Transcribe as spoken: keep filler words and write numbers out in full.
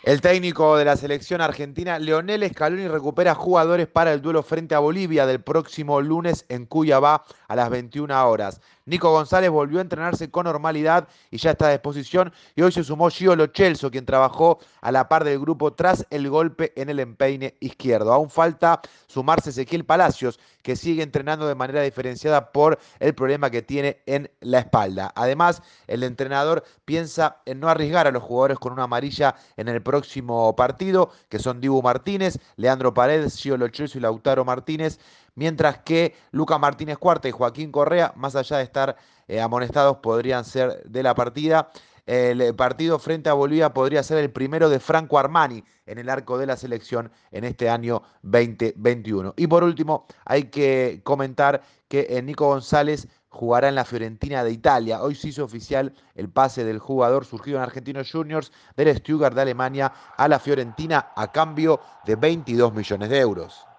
El técnico de la selección argentina, Leonel Scaloni, recupera jugadores para el duelo frente a Bolivia del próximo lunes en Cuiabá a las veintiuna horas. Nico González volvió a entrenarse con normalidad y ya está a disposición. Y hoy se sumó Gio Lo Celso, quien trabajó a la par del grupo tras el golpe en el empeine izquierdo. Aún falta sumarse Ezequiel Palacios, que sigue entrenando de manera diferenciada por el problema que tiene en la espalda. Además, el entrenador piensa en no arriesgar a los jugadores con una amarilla en el próximo partido, que son Dibu Martínez, Leandro Paredes, Gio Lo Celso y Lautaro Martínez, mientras que Lucas Martínez Cuarta y Joaquín Correa, más allá de estar eh, amonestados, podrían ser de la partida. El partido frente a Bolivia podría ser el primero de Franco Armani en el arco de la selección en este año veinte veintiuno. Y por último, hay que comentar que eh, Nico González jugará en la Fiorentina de Italia. Hoy se hizo oficial el pase del jugador surgido en Argentinos Juniors del Stuttgart de Alemania a la Fiorentina a cambio de veintidós millones de euros.